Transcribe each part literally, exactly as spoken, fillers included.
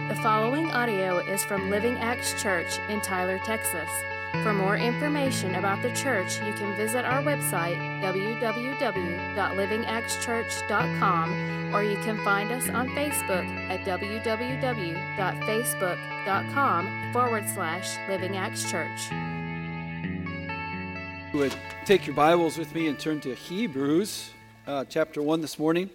The following audio is from Living Acts Church in Tyler, Texas. For more information about the church, you can visit our website, w w w dot living acts church dot com, or you can find us on Facebook at w w w dot facebook dot com forward slash Living Acts Church. You would take your Bibles with me and turn to Hebrews uh, chapter one this morning.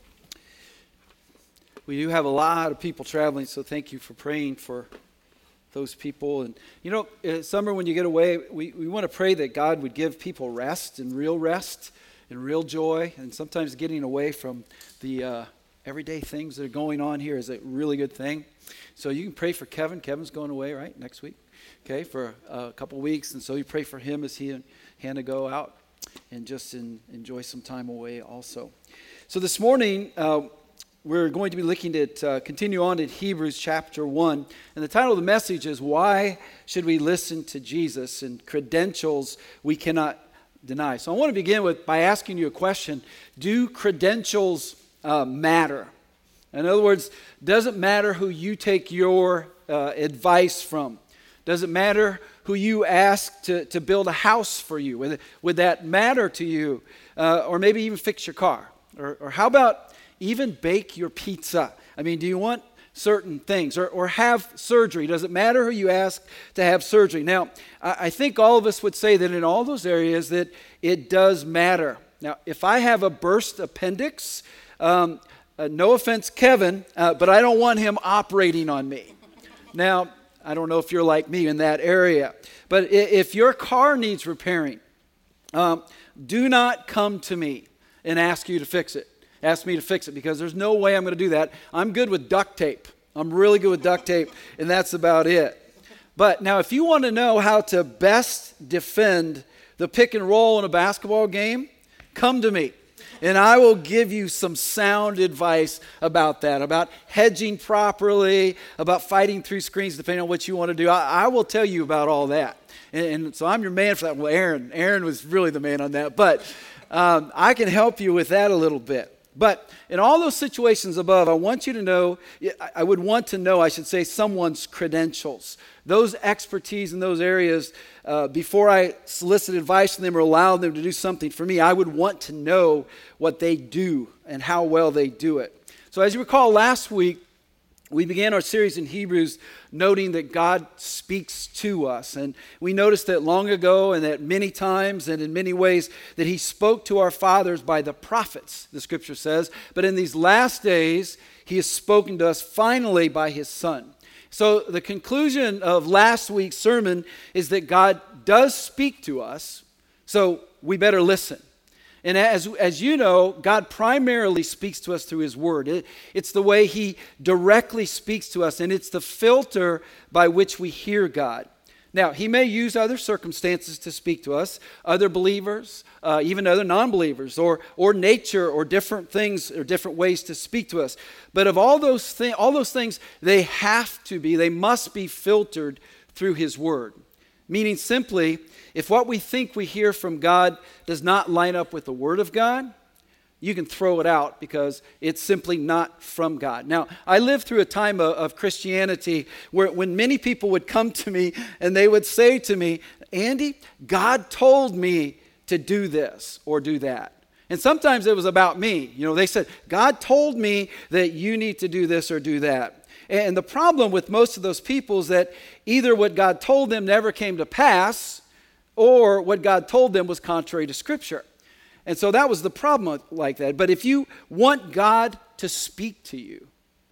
We do have a lot of people traveling, so thank you for praying for those people. And you know, uh, summer when you get away, we, we want to pray that God would give people rest and real rest and real joy. And sometimes getting away from the uh, everyday things that are going on here is a really good thing. So you can pray for Kevin. Kevin's going away, right, next week, okay, for a couple weeks. And so you pray for him as he and Hannah go out and just in, enjoy some time away also. So this morning, uh, we're going to be looking at, uh, continue on in Hebrews chapter one. And the title of the message is, Why Should We Listen to Jesus? And Credentials We Cannot Deny. So I want to begin with by asking you a question. Do credentials uh, matter? In other words, does it matter who you take your uh, advice from? Does it matter who you ask to, to build a house for you? Would, would that matter to you? Uh, or maybe even fix your car? Or, or how about even bake your pizza? I mean, do you want certain things? Or, or have surgery? Does it matter who you ask to have surgery? Now, I, I think all of us would say that in all those areas that it does matter. Now, if I have a burst appendix, um, uh, no offense, Kevin, uh, but I don't want him operating on me. Now, I don't know if you're like me in that area, but if your car needs repairing, um, do not come to me and ask you to fix it. Ask me to fix it, because there's no way I'm going to do that. I'm good with duct tape. I'm really good with duct tape, and that's about it. But now, if you want to know how to best defend the pick and roll in a basketball game, come to me. And I will give you some sound advice about that, about hedging properly, about fighting through screens, depending on what you want to do. I, I will tell you about all that. And, and so I'm your man for that. Well, Aaron, Aaron was really the man on that. But um, I can help you with that a little bit. But in all those situations above, I want you to know, I would want to know, I should say, someone's credentials. Those expertise in those areas, uh, before I solicit advice from them or allow them to do something for me, I would want to know what they do and how well they do it. So as you recall, last week, we began our series in Hebrews noting that God speaks to us. And we noticed that long ago and that many times and in many ways that he spoke to our fathers by the prophets, the scripture says. But in these last days, he has spoken to us finally by his Son. So the conclusion of last week's sermon is that God does speak to us, so we better listen. And as, as you know, God primarily speaks to us through his word. It, it's the way he directly speaks to us, and it's the filter by which we hear God. Now, he may use other circumstances to speak to us, other believers, uh, even other non-believers, or, or nature, or different things, or different ways to speak to us. But of all those, thi- all those things, they have to be, they must be filtered through his word. Meaning simply, if what we think we hear from God does not line up with the Word of God, you can throw it out because it's simply not from God. Now, I lived through a time of, of Christianity where when many people would come to me and they would say to me, Andy, God told me to do this or do that. And sometimes it was about me. You know, they said, God told me that you need to do this or do that. And the problem with most of those people is that either what God told them never came to pass, or what God told them was contrary to Scripture. And so that was the problem like that. But if you want God to speak to you,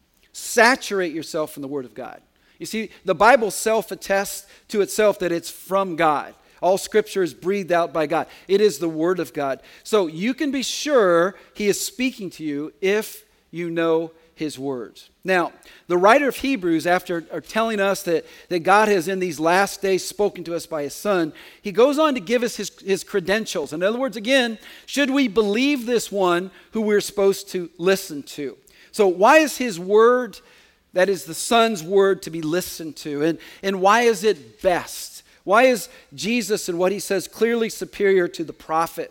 saturate yourself in the Word of God. You see, the Bible self-attests to itself that it's from God. All Scripture is breathed out by God. It is the Word of God. So you can be sure he is speaking to you if you know his words. Now, the writer of Hebrews, after telling us that, that God has in these last days spoken to us by his Son, he goes on to give us his, his credentials. In other words, again, should we believe this one who we're supposed to listen to? So why is his word, that is the Son's word, to be listened to? And, and why is it best? Why is Jesus and what he says clearly superior to the prophets?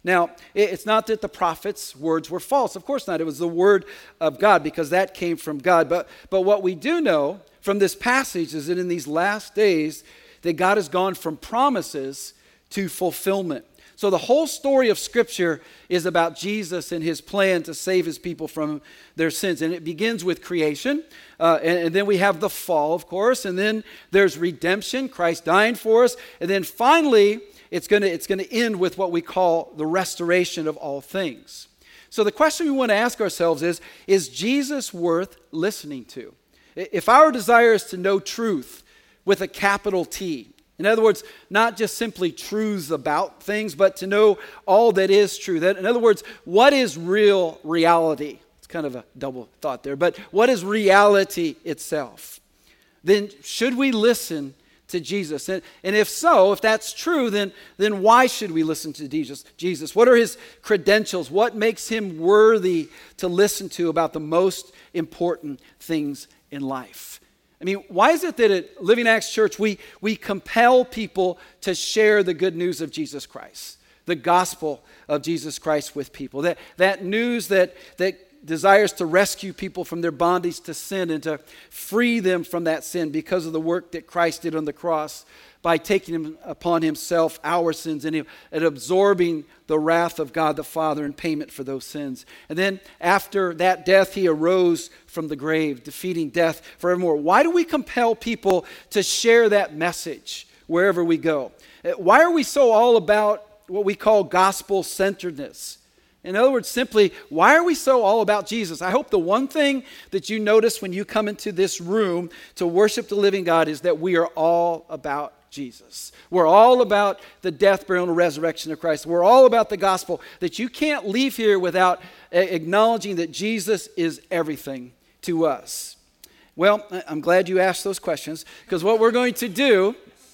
Now, it's not that the prophet's words were false. Of course not. It was the word of God because that came from God. But, but what we do know from this passage is that in these last days that God has gone from promises to fulfillment. So the whole story of Scripture is about Jesus and his plan to save his people from their sins. And it begins with creation. Uh, and, and then we have the fall, of course. And then there's redemption, Christ dying for us. And then finally, it's going to it's going to end with what we call the restoration of all things. So the question we want to ask ourselves is, is Jesus worth listening to? If our desire is to know truth with a capital T, in other words, not just simply truths about things, but to know all that is true. That, in other words, what is real reality? It's kind of a double thought there, but what is reality itself? Then should we listen to Jesus? And, and if so, if that's true, then, then why should we listen to Jesus? Jesus? What are his credentials? What makes him worthy to listen to about the most important things in life? I mean, why is it that at Living Acts Church we, we compel people to share the good news of Jesus Christ, the gospel of Jesus Christ with people? That, that news that, that desires to rescue people from their bondage to sin and to free them from that sin because of the work that Christ did on the cross by taking him upon himself our sins and, and absorbing the wrath of God the Father in payment for those sins. And then after that death, he arose from the grave, defeating death forevermore. Why do we compel people to share that message wherever we go? Why are we so all about what we call gospel-centeredness? In other words, simply, why are we so all about Jesus? I hope the one thing that you notice when you come into this room to worship the living God is that we are all about Jesus. We're all about the death, burial, and resurrection of Christ. We're all about the gospel, that you can't leave here without acknowledging that Jesus is everything to us. Well, I'm glad you asked those questions, because what we're going to do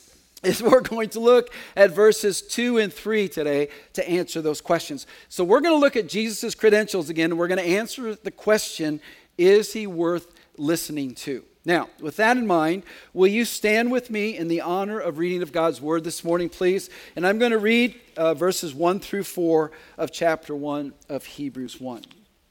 is we're going to look at verses two and three today to answer those questions. So we're going to look at Jesus' credentials again, and we're going to answer the question, is he worth listening to? Now, with that in mind, will you stand with me in the honor of reading of God's word this morning, please? And I'm going to read uh, verses one through four of chapter one of Hebrews one.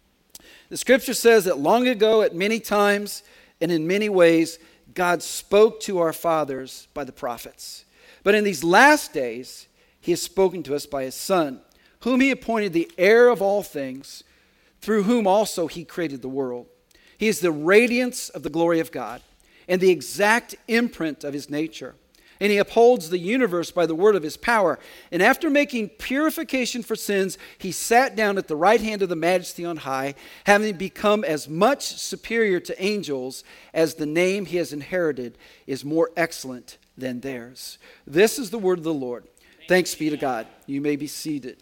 The scripture says that long ago, at many times and in many ways, God spoke to our fathers by the prophets. But in these last days, he has spoken to us by his Son, whom he appointed the heir of all things, through whom also he created the world. He is the radiance of the glory of God and the exact imprint of his nature. And he upholds the universe by the word of his power. And after making purification for sins, he sat down at the right hand of the Majesty on high, having become as much superior to angels as the name he has inherited is more excellent than theirs. This is the word of the Lord. Thanks be to God. You may be seated.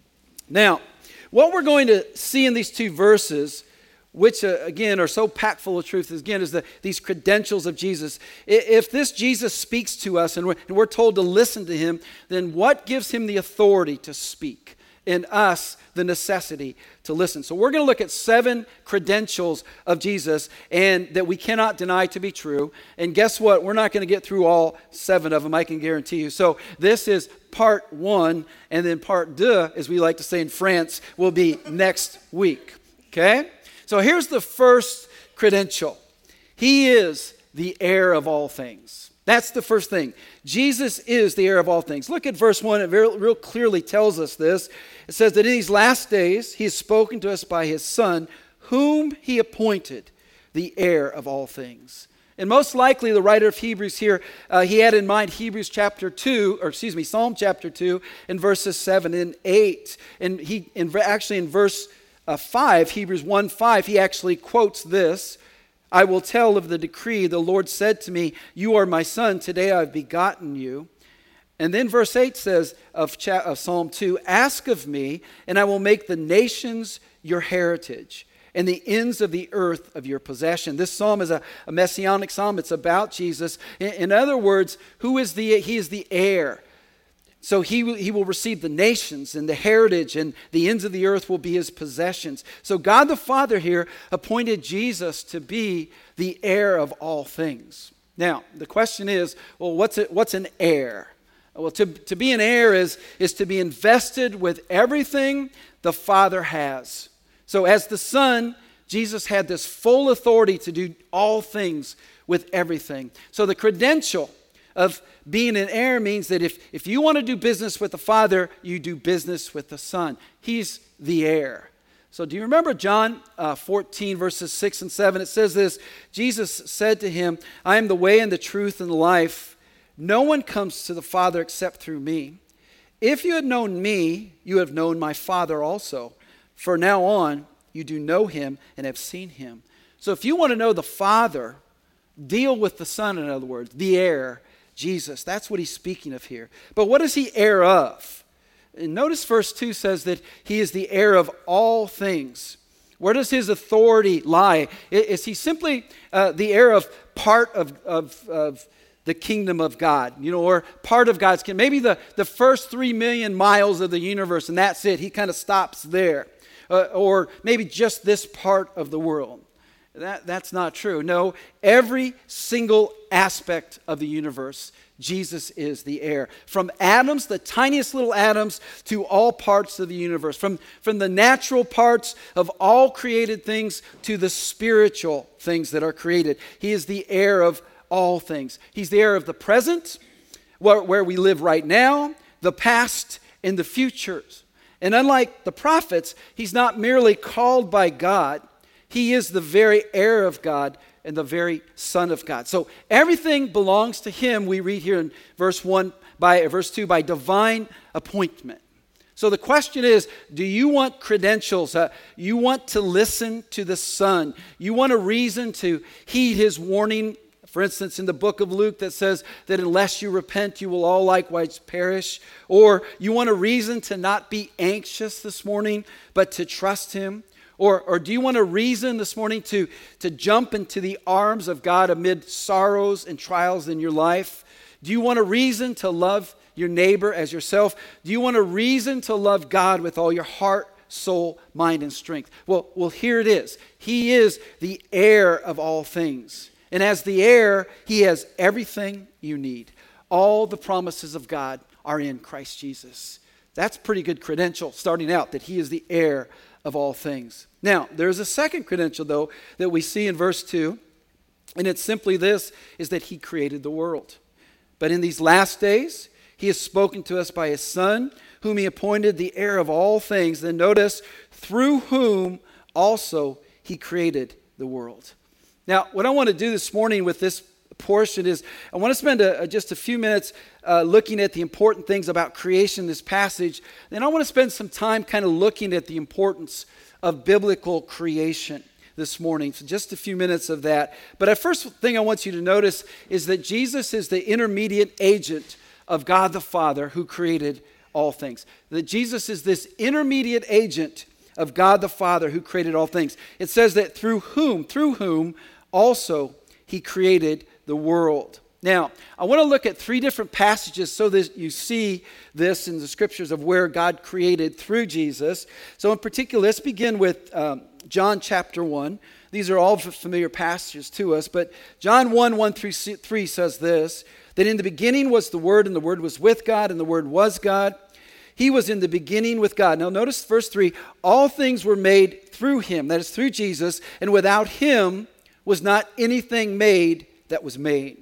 Now, what we're going to see in these two verses, which, uh, again, are so packed full of truth, again, is the, these credentials of Jesus. If this Jesus speaks to us and we're, and we're told to listen to him, then what gives him the authority to speak? In us, the necessity to listen. So we're going to look at seven credentials of Jesus and that we cannot deny to be true. And guess what? We're not going to get through all seven of them, I can guarantee you. So this is part one, and then part deux, as we like to say in France, will be next week. Okay? So here's the first credential. He is the heir of all things. That's the first thing. Jesus is the heir of all things. Look at verse one. It very, real clearly tells us this. It says that in these last days, he has spoken to us by his Son, whom he appointed the heir of all things. And most likely the writer of Hebrews here, uh, he had in mind Hebrews chapter two, or excuse me, Psalm chapter two, in verses seven and eight. And he, in, actually in verse uh, five, Hebrews one five, he actually quotes this. I will tell of the decree. The Lord said to me, you are my son. Today I have begotten you. And then verse eight says of, cha- of Psalm two, ask of me, and I will make the nations your heritage, and the ends of the earth of your possession. This psalm is a, a messianic psalm. It's about Jesus. In, in other words, who is the, he is the heir. So he will, he will receive the nations and the heritage, and the ends of the earth will be his possessions. So God the Father here appointed Jesus to be the heir of all things. Now, the question is, well, what's, it, what's an heir? Well, to, to be an heir is, is to be invested with everything the Father has. So as the Son, Jesus had this full authority to do all things with everything. So the credential of being an heir means that if, if you want to do business with the Father, you do business with the Son. He's the heir. So do you remember John uh, fourteen, verses six and seven? It says this, Jesus said to him, I am the way and the truth and the life. No one comes to the Father except through me. If you had known me, you have known my Father also. For now on, you do know him and have seen him. So if you want to know the Father, deal with the Son, in other words, the heir, Jesus. That's what he's speaking of here. But what is he heir of? And notice verse two says that he is the heir of all things. Where does his authority lie? Is he simply uh, the heir of part of, of, of the kingdom of God, you know, or part of God's kingdom? Maybe the, the first three million miles of the universe, and that's it. He kind of stops there. Uh, or maybe just this part of the world. That, that's not true. No, every single aspect of the universe, Jesus is the heir. From atoms, the tiniest little atoms, to all parts of the universe. From, from the natural parts of all created things to the spiritual things that are created. He is the heir of all things. He's the heir of the present, where, where we live right now, the past, and the futures. And unlike the prophets, he's not merely called by God. He is the very heir of God and the very Son of God. So everything belongs to him, we read here in verse one, by verse two, by divine appointment. So the question is, do you want credentials? Uh, you want to listen to the Son. You want a reason to heed his warning. For instance, in the book of Luke that says that unless you repent, you will all likewise perish. Or you want a reason to not be anxious this morning, but to trust him. Or, or do you want a reason this morning to, to jump into the arms of God amid sorrows and trials in your life? Do you want a reason to love your neighbor as yourself? Do you want a reason to love God with all your heart, soul, mind, and strength? Well, well, here it is. He is the heir of all things. And as the heir, he has everything you need. All the promises of God are in Christ Jesus. That's pretty good credential starting out, that he is the heir of all things. Now, there's a second credential, though, that we see in verse two. And it's simply this, is that he created the world. But in these last days, he has spoken to us by his Son, whom he appointed the heir of all things. Then notice, through whom also he created the world. Now, what I want to do this morning with this portion is I want to spend a, a, just a few minutes uh, looking at the important things about creation in this passage. Then I want to spend some time kind of looking at the importance of biblical creation this morning. So just a few minutes of that. But the first thing I want you to notice is that Jesus is the intermediate agent of God the Father who created all things. That Jesus is this intermediate agent of God the Father who created all things. It says that through whom, through whom also he created the world. Now, I want to look at three different passages so that you see this in the scriptures of where God created through Jesus. So in particular, let's begin with um, John chapter one. These are all familiar passages to us, but John one, one through three says this, that in the beginning was the Word, and the Word was with God, and the Word was God. He was in the beginning with God. Now notice verse three, all things were made through him, that is through Jesus, and without him was not anything made that was made.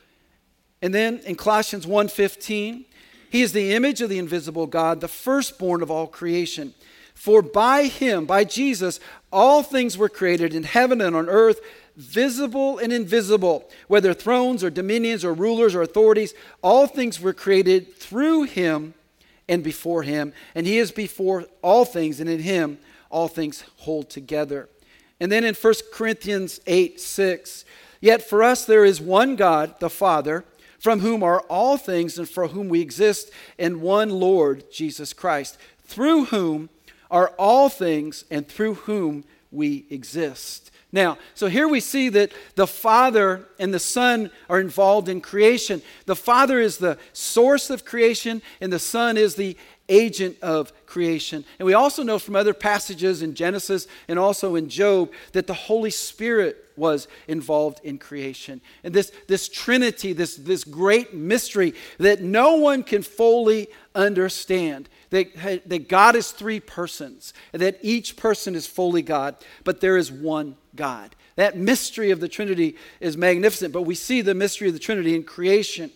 And then in Colossians one fifteen, he is the image of the invisible God, the firstborn of all creation. For by him, by Jesus, all things were created in heaven and on earth, visible and invisible, whether thrones or dominions or rulers or authorities, all things were created through him and before him. And he is before all things, and in him all things hold together. And then in First Corinthians eight six, yet for us there is one God, the Father, from whom are all things and for whom we exist, and one Lord, Jesus Christ, through whom are all things and through whom we exist. Now, so here we see that the Father and the Son are involved in creation. The Father is the source of creation, and the Son is the agent of creation. And we also know from other passages in Genesis and also in Job that the Holy Spirit was involved in creation. And this, this Trinity, this, this great mystery that no one can fully understand, that, that God is three persons, and that each person is fully God, but there is one God. That mystery of the Trinity is magnificent, but we see the mystery of the Trinity in creation.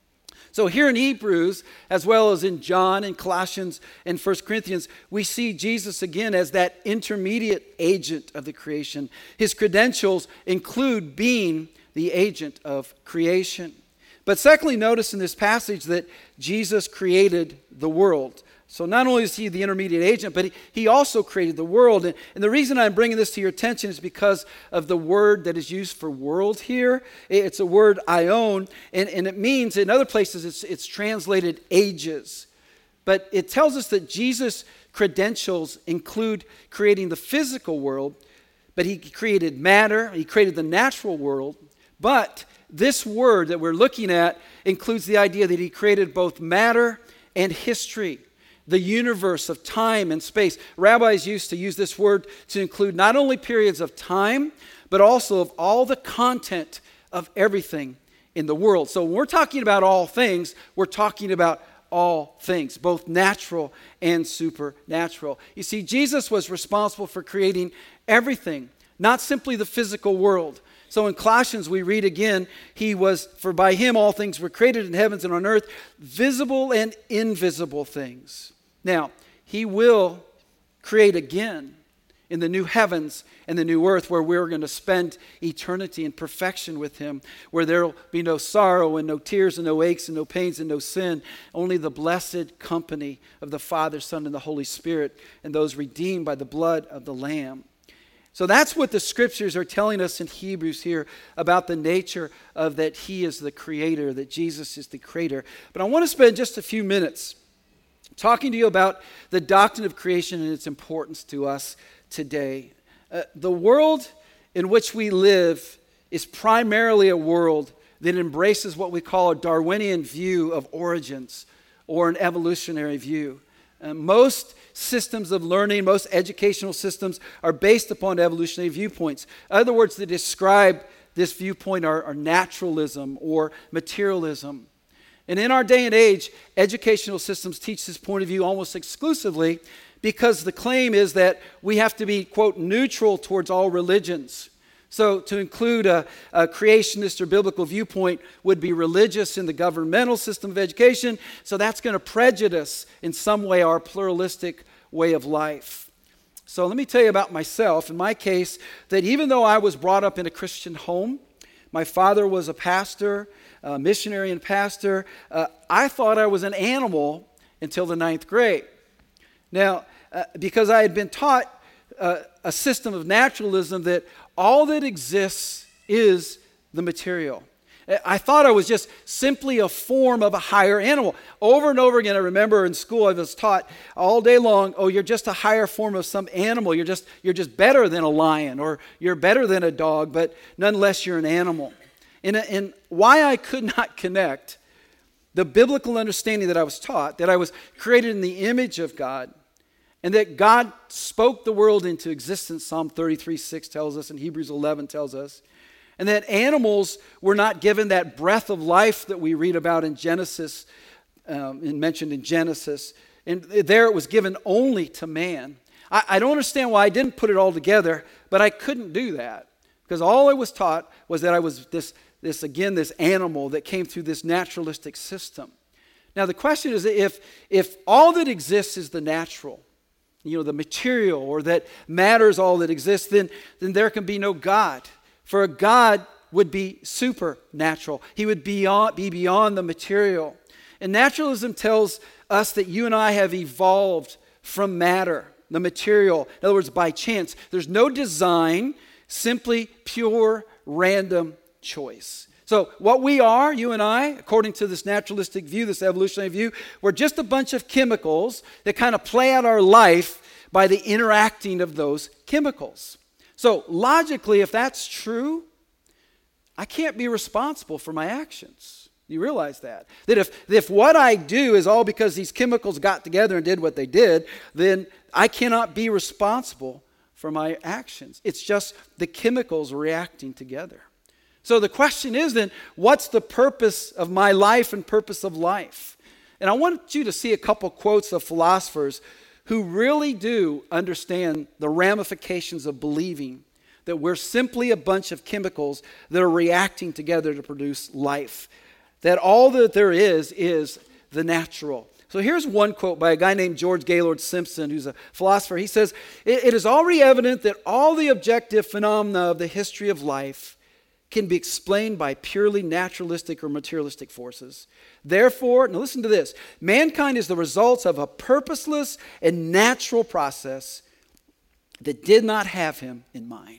So here in Hebrews, as well as in John and Colossians and First Corinthians, we see Jesus again as that intermediate agent of the creation. His credentials include being the agent of creation. But secondly, notice in this passage that Jesus created the world. So not only is he the intermediate agent, but he, he also created the world. And, and the reason I'm bringing this to your attention is because of the word that is used for world here. It's a word aion, and, and it means, in other places, it's, it's translated ages. But it tells us that Jesus' credentials include creating the physical world, but he created matter, he created the natural world. But this word that we're looking at includes the idea that he created both matter and history, the universe of time and space. Rabbis used to use this word to include not only periods of time, but also of all the content of everything in the world. So when we're talking about all things, we're talking about all things, both natural and supernatural. You see, Jesus was responsible for creating everything, not simply the physical world. So in Colossians, we read again, he was, for by him all things were created in heavens and on earth, visible and invisible things. Now, he will create again in the new heavens and the new earth, where we're going to spend eternity in perfection with him, where there will be no sorrow and no tears and no aches and no pains and no sin, only the blessed company of the Father, Son, and the Holy Spirit, and those redeemed by the blood of the Lamb. So that's what the scriptures are telling us in Hebrews here about the nature of that he is the creator, that Jesus is the creator. But I want to spend just a few minutes talking to you about the doctrine of creation and its importance to us today. Uh, the world in which we live is primarily a world that embraces what we call a Darwinian view of origins, or an evolutionary view. Uh, most systems of learning, most educational systems are based upon evolutionary viewpoints. Other words that describe this viewpoint are, are naturalism or materialism. And in our day and age, educational systems teach this point of view almost exclusively because the claim is that we have to be, quote, neutral towards all religions. So to include a, a creationist or biblical viewpoint would be religious in the governmental system of education. So that's going to prejudice in some way our pluralistic way of life. So let me tell you about myself. In my case, that even though I was brought up in a Christian home, my father was a pastor, a missionary and pastor, uh, I thought I was an animal until the ninth grade. Now, uh, because I had been taught uh, a system of naturalism that all that exists is the material. I thought I was just simply a form of a higher animal. Over and over again, I remember in school I was taught all day long, oh, you're just a higher form of some animal. You're just, you're just better than a lion, or you're better than a dog, but nonetheless you're an animal. And, and why I could not connect the biblical understanding that I was taught, that I was created in the image of God, and that God spoke the world into existence, Psalm thirty-three six tells us, and Hebrews eleven tells us, and that animals were not given that breath of life that we read about in Genesis, um, and mentioned in Genesis, and there it was given only to man. I, I don't understand why I didn't put it all together, but I couldn't do that, because all I was taught was that I was this, this again, this animal that came through this naturalistic system. Now the question is, if, if all that exists is the natural, you know, the material, or that matter is all that exists, then, then there can be no God. For a God would be supernatural. He would be beyond, be beyond the material. And naturalism tells us that you and I have evolved from matter, the material. In other words, by chance. There's no design, simply pure random choice. So what we are, you and I, according to this naturalistic view, this evolutionary view, we're just a bunch of chemicals that kind of play out our life by the interacting of those chemicals. So logically, if that's true, I can't be responsible for my actions. You realize that? That if, if what I do is all because these chemicals got together and did what they did, then I cannot be responsible for my actions. It's just the chemicals reacting together. So the question is then, what's the purpose of my life and purpose of life? And I want you to see a couple quotes of philosophers who really do understand the ramifications of believing that we're simply a bunch of chemicals that are reacting together to produce life. That all that there is is the natural. So here's one quote by a guy named George Gaylord Simpson, who's a philosopher. He says, "It is already evident that all the objective phenomena of the history of life can be explained by purely naturalistic or materialistic forces. Therefore," now listen to this, "mankind is the result of a purposeless and natural process that did not have him in mind."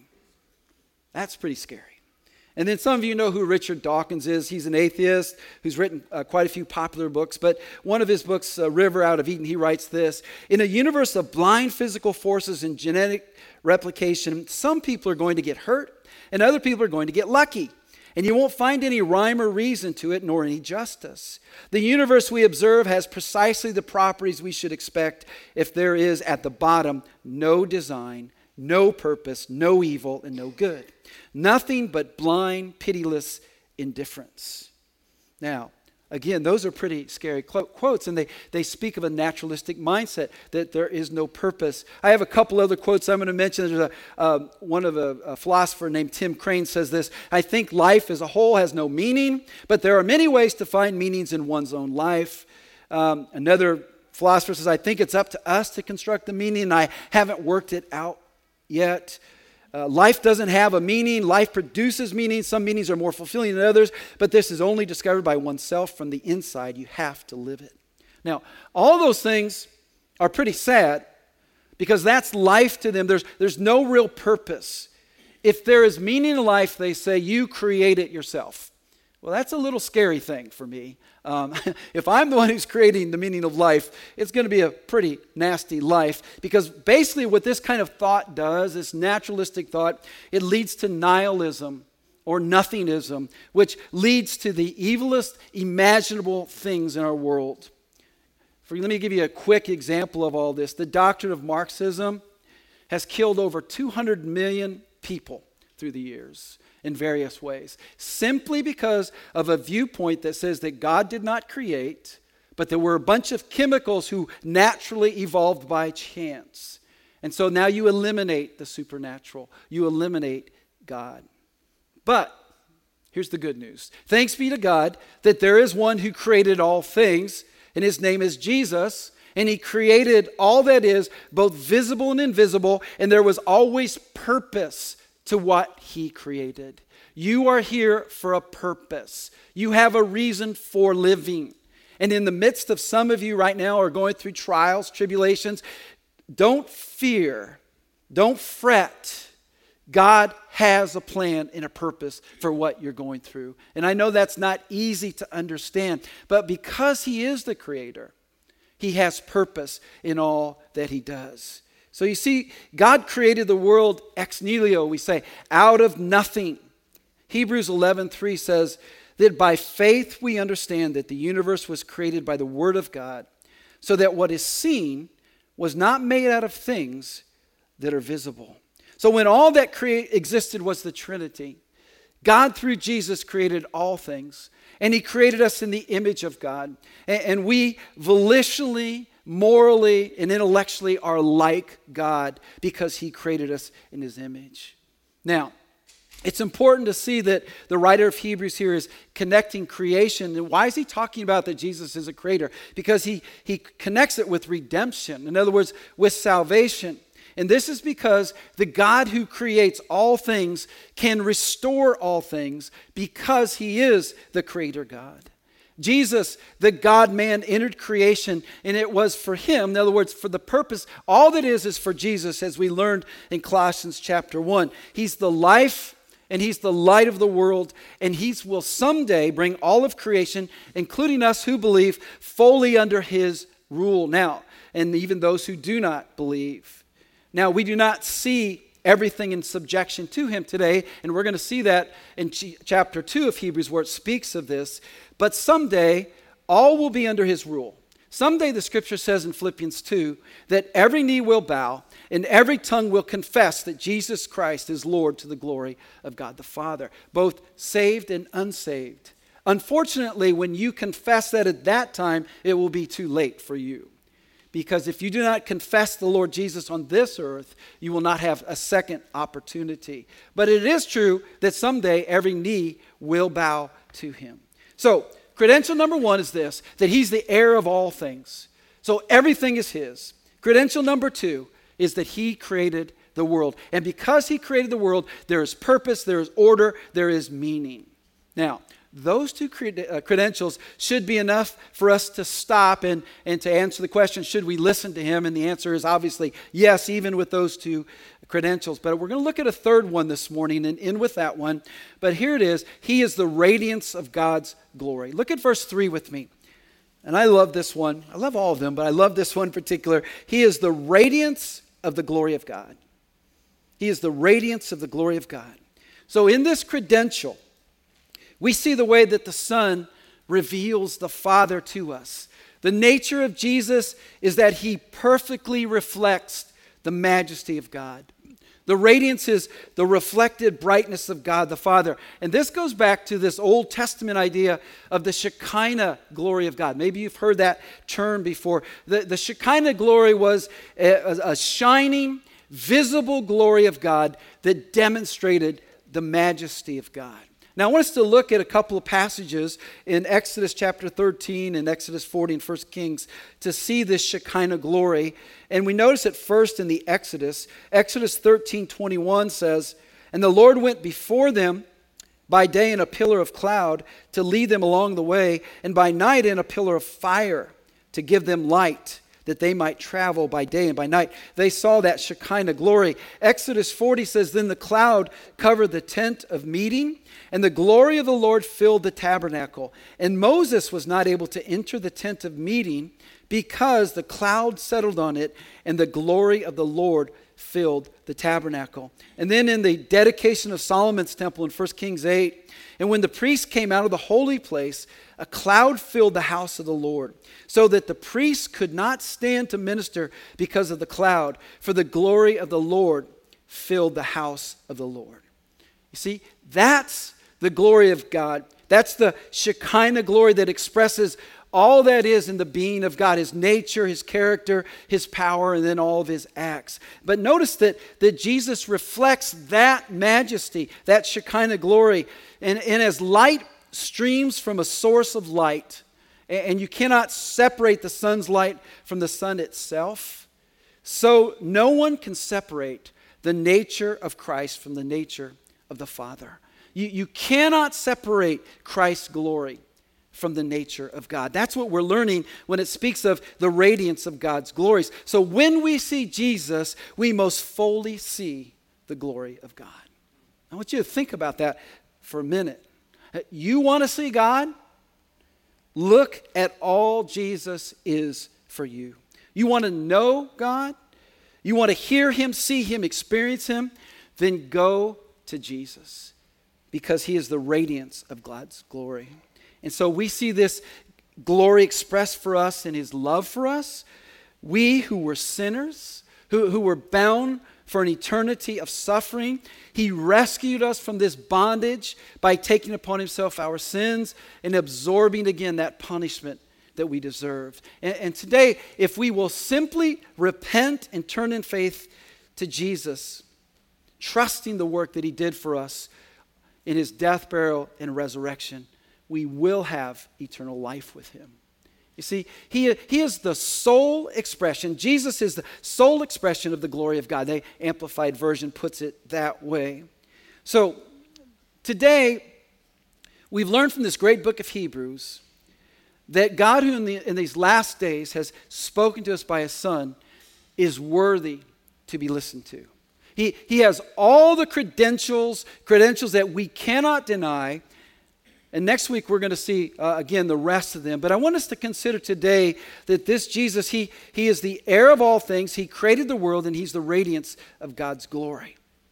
That's pretty scary. And then some of you know who Richard Dawkins is. He's an atheist who's written uh, quite a few popular books. But one of his books, uh, River Out of Eden, he writes this: "In a universe of blind physical forces and genetic replication, some people are going to get hurt and other people are going to get lucky. And you won't find any rhyme or reason to it, nor any justice. The universe we observe has precisely the properties we should expect if there is at the bottom no design, no purpose, no evil, and no good. Nothing but blind, pitiless indifference." Now, again, those are pretty scary quotes, and they, they speak of a naturalistic mindset, that there is no purpose. I have a couple other quotes I'm going to mention. There's a, uh, one of a, a philosopher named Tim Crane says this: "I think life as a whole has no meaning, but there are many ways to find meanings in one's own life." Um, another philosopher says, "I think it's up to us to construct the meaning, and I haven't worked it out yet." Uh, life doesn't have a meaning. Life produces meaning. Some meanings are more fulfilling than others, but this is only discovered by oneself from the inside. You have to live it. Now, all those things are pretty sad because that's life to them. There's, there's no real purpose. If there is meaning in life, they say, you create it yourself. Well, that's a little scary thing for me. Um, if I'm the one who's creating the meaning of life, it's going to be a pretty nasty life, because basically what this kind of thought does, this naturalistic thought, it leads to nihilism or nothingism, which leads to the evilest imaginable things in our world. For, let me give you a quick example of all this. The doctrine of Marxism has killed over two hundred million people through the years in various ways, simply because of a viewpoint that says that God did not create, but there were a bunch of chemicals who naturally evolved by chance. And so now you eliminate the supernatural. You eliminate God. But here's the good news. Thanks be to God that there is one who created all things, and his name is Jesus, and he created all that is, both visible and invisible, and there was always purpose to what he created. You are here for a purpose. You have a reason for living. And in the midst of some of you right now are going through trials, tribulations, don't fear, don't fret. God has a plan and a purpose for what you're going through. And I know that's not easy to understand, but because he is the creator, he has purpose in all that he does. So you see, God created the world ex nihilo, we say, out of nothing. Hebrews eleven three says that by faith we understand that the universe was created by the word of God, so that what is seen was not made out of things that are visible. So when all that create, existed was the Trinity, God through Jesus created all things, and he created us in the image of God. And, and we volitionally, morally, and intellectually are like God because he created us in his image. Now, it's important to see that the writer of Hebrews here is connecting creation. And why is he talking about that Jesus is a creator? Because he, he connects it with redemption. In other words, with salvation. And this is because the God who creates all things can restore all things because he is the creator God. Jesus, the God-man, entered creation, and it was for him, in other words, for the purpose, all that is is for Jesus, as we learned in Colossians chapter one. He's the life, and he's the light of the world, and he will someday bring all of creation, including us who believe, fully under his rule now, and even those who do not believe. Now, we do not see everything in subjection to him today. And we're going to see that in ch- chapter two of Hebrews where it speaks of this. But someday, all will be under his rule. Someday the scripture says in Philippians two that every knee will bow and every tongue will confess that Jesus Christ is Lord to the glory of God the Father, both saved and unsaved. Unfortunately, when you confess that at that time, it will be too late for you. Because if you do not confess the Lord Jesus on this earth, you will not have a second opportunity. But it is true that someday every knee will bow to him. So, credential number one is this, that he's the heir of all things. So everything is his. Credential number two is that he created the world. And because he created the world, there is purpose, there is order, there is meaning. Now, those two cred- uh, credentials should be enough for us to stop and, and to answer the question, should we listen to him? And the answer is obviously yes, even with those two credentials. But we're going to look at a third one this morning and end with that one. But here it is. He is the radiance of God's glory. Look at verse three with me. And I love this one. I love all of them, but I love this one in particular. He is the radiance of the glory of God. He is the radiance of the glory of God. So in this credential, we see the way that the Son reveals the Father to us. The nature of Jesus is that he perfectly reflects the majesty of God. The radiance is the reflected brightness of God the Father. And this goes back to this Old Testament idea of the Shekinah glory of God. Maybe you've heard that term before. The, the Shekinah glory was a, a shining, visible glory of God that demonstrated the majesty of God. Now, I want us to look at a couple of passages in Exodus chapter thirteen and Exodus forty and First Kings to see this Shekinah glory. And we notice it first in the Exodus. Exodus thirteen twenty-one says, "And the Lord went before them by day in a pillar of cloud to lead them along the way, and by night in a pillar of fire to give them light, that they might travel by day and by night." They saw that Shekinah glory. Exodus forty says, "Then the cloud covered the tent of meeting, and the glory of the Lord filled the tabernacle. And Moses was not able to enter the tent of meeting because the cloud settled on it, and the glory of the Lord filled the tabernacle." And then in the dedication of Solomon's temple in First Kings eight, "And when the priests came out of the holy place, a cloud filled the house of the Lord, so that the priests could not stand to minister because of the cloud, for the glory of the Lord filled the house of the Lord." You see, that's the glory of God. That's the Shekinah glory that expresses all that is in the being of God, his nature, his character, his power, and then all of his acts. But notice that, that Jesus reflects that majesty, that Shekinah glory. And, and as light streams from a source of light, and, and you cannot separate the sun's light from the sun itself, so no one can separate the nature of Christ from the nature of the Father. You, you cannot separate Christ's glory from the nature of God. That's what we're learning when it speaks of the radiance of God's glories. So when we see Jesus, we most fully see the glory of God. I want you to think about that for a minute. You want to see God? Look at all Jesus is for you. You want to know God? You want to hear him, see him, experience him? Then go to Jesus, because he is the radiance of God's glory. And so we see this glory expressed for us in his love for us. We who were sinners, who, who were bound for an eternity of suffering, he rescued us from this bondage by taking upon himself our sins and absorbing again that punishment that we deserved. And, and today, if we will simply repent and turn in faith to Jesus, trusting the work that he did for us in his death, burial, and resurrection, we will have eternal life with him. You see, he, he is the sole expression. Jesus is the sole expression of the glory of God. The Amplified Version puts it that way. So today, we've learned from this great book of Hebrews that God, who in, the, in these last days has spoken to us by his Son, is worthy to be listened to. He, he has all the credentials, credentials that we cannot deny. And next week we're going to see, uh, again, the rest of them. But I want us to consider today that this Jesus, he, he is the heir of all things. He created the world, and he's the radiance of God's glory.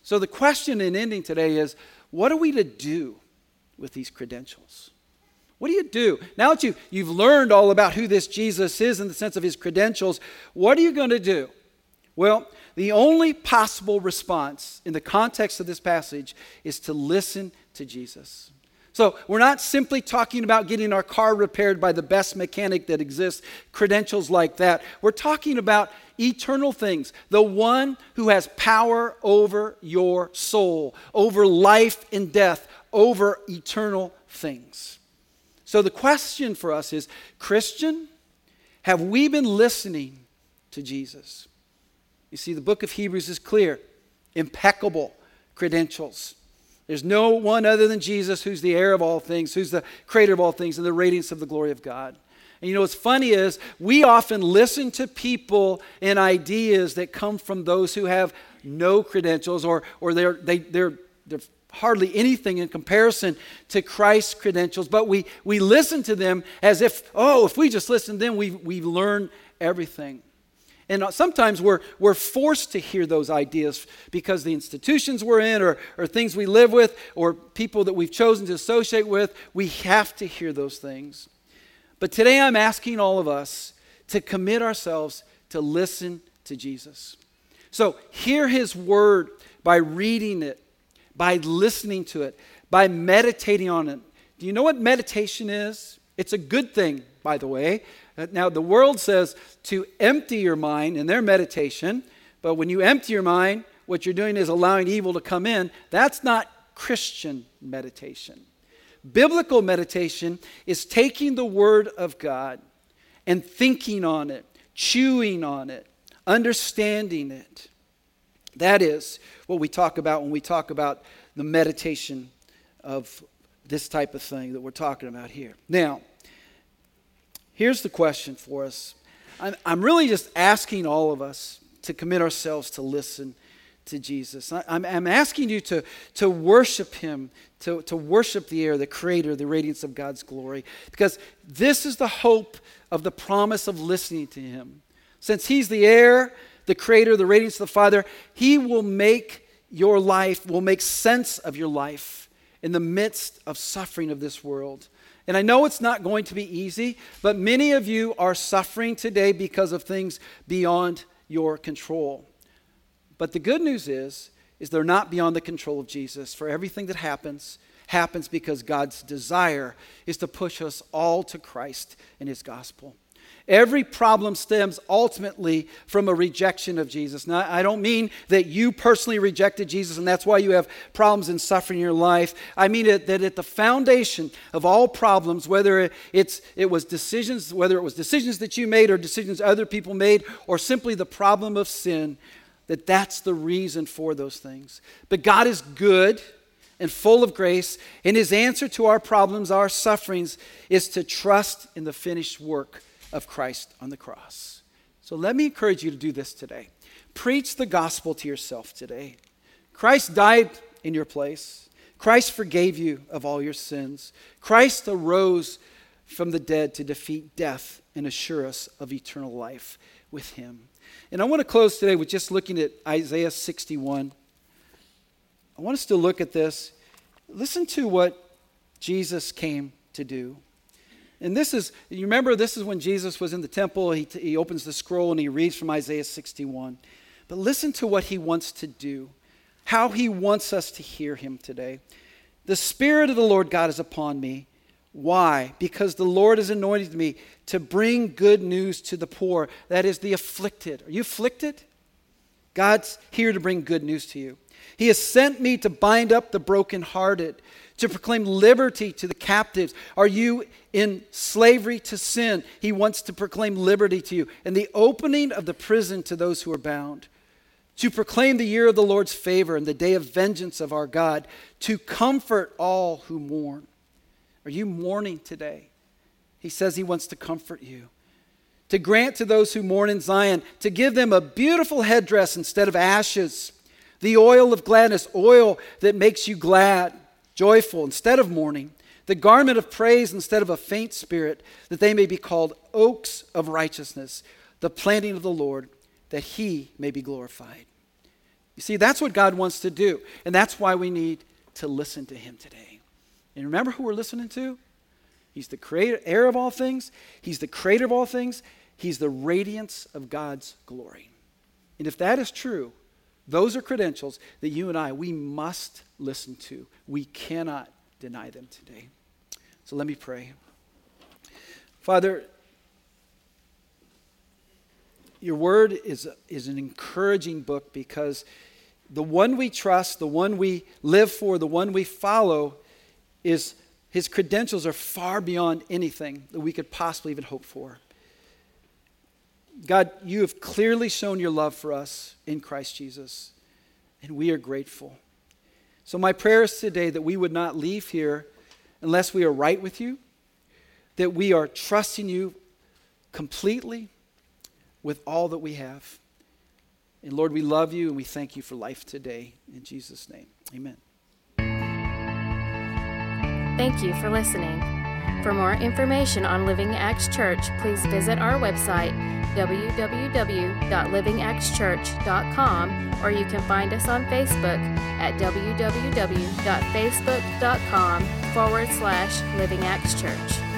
So the question in ending today is, what are we to do with these credentials? What do you do? Now that you, you've learned all about who this Jesus is in the sense of his credentials, what are you going to do? Well, the only possible response in the context of this passage is to listen to Jesus. So we're not simply talking about getting our car repaired by the best mechanic that exists, credentials like that. We're talking about eternal things, the one who has power over your soul, over life and death, over eternal things. So the question for us is, Christian, have we been listening to Jesus? You see, the book of Hebrews is clear. Impeccable credentials. There's no one other than Jesus who's the heir of all things, who's the creator of all things, and the radiance of the glory of God. And you know what's funny is we often listen to people and ideas that come from those who have no credentials, or or they're they they're they're hardly anything in comparison to Christ's credentials. But we we listen to them as if, oh, if we just listen to them, we we learn everything. And sometimes we're we're forced to hear those ideas because the institutions we're in, or, or things we live with, or people that we've chosen to associate with, we have to hear those things. But today I'm asking all of us to commit ourselves to listen to Jesus. So hear his word by reading it, by listening to it, by meditating on it. Do you know what meditation is? It's a good thing, by the way. Now, the world says to empty your mind in their meditation, but when you empty your mind, what you're doing is allowing evil to come in. That's not Christian meditation. Biblical meditation is taking the Word of God and thinking on it, chewing on it, understanding it. That is what we talk about when we talk about the meditation of this type of thing that we're talking about here. Now, here's the question for us. I'm, I'm really just asking all of us to commit ourselves to listen to Jesus. I, I'm, I'm asking you to, to worship him, to, to worship the heir, the creator, the radiance of God's glory. Because this is the hope of the promise of listening to him. Since he's the heir, the creator, the radiance of the Father, he will make your life, will make sense of your life in the midst of suffering of this world. And I know it's not going to be easy, but many of you are suffering today because of things beyond your control. But the good news is, is they're not beyond the control of Jesus. For everything that happens, happens because God's desire is to push us all to Christ and his gospel. Every problem stems ultimately from a rejection of Jesus. Now, I don't mean that you personally rejected Jesus and that's why you have problems and suffering in your life. I mean it, that at the foundation of all problems, whether it's it was decisions, whether it was decisions that you made or decisions other people made, or simply the problem of sin, that that's the reason for those things. But God is good and full of grace, and his answer to our problems, our sufferings, is to trust in the finished work of Christ on the cross. So let me encourage you to do this today. Preach the gospel to yourself today. Christ died in your place. Christ forgave you of all your sins. Christ arose from the dead to defeat death and assure us of eternal life with him. And I want to close today with just looking at Isaiah sixty-one. I want us to look at this. Listen to what Jesus came to do. And this is, you remember, this is when Jesus was in the temple. He, he opens the scroll and he reads from Isaiah sixty-one. But listen to what he wants to do, how he wants us to hear him today. The Spirit of the Lord God is upon me. Why? Because the Lord has anointed me to bring good news to the poor, that is, the afflicted. Are you afflicted? God's here to bring good news to you. He has sent me to bind up the brokenhearted, to proclaim liberty to the captives. Are you in slavery to sin? He wants to proclaim liberty to you. And the opening of the prison to those who are bound. To proclaim the year of the Lord's favor and the day of vengeance of our God. To comfort all who mourn. Are you mourning today? He says he wants to comfort you. To grant to those who mourn in Zion, to give them a beautiful headdress instead of ashes. The oil of gladness, oil that makes you glad, joyful instead of mourning. The garment of praise instead of a faint spirit, that they may be called oaks of righteousness, the planting of the Lord, that he may be glorified. You see, that's what God wants to do. And that's why we need to listen to him today. And remember who we're listening to? He's the creator, heir of all things. He's the creator of all things. He's the radiance of God's glory. And if that is true, those are credentials that you and I, we must listen to. We cannot deny them today. So let me pray. Father, your word is, is an encouraging book because the one we trust, the one we live for, the one we follow, is his credentials are far beyond anything that we could possibly even hope for. God, you have clearly shown your love for us in Christ Jesus, and we are grateful. So my prayer is today that we would not leave here unless we are right with you, that we are trusting you completely with all that we have. And Lord, we love you and we thank you for life today. In Jesus' name, amen. Thank you for listening. For more information on Living Acts Church, please visit our website, w w w dot living acts church dot com, or you can find us on Facebook at w w w dot facebook dot com forward slash Living Acts Church.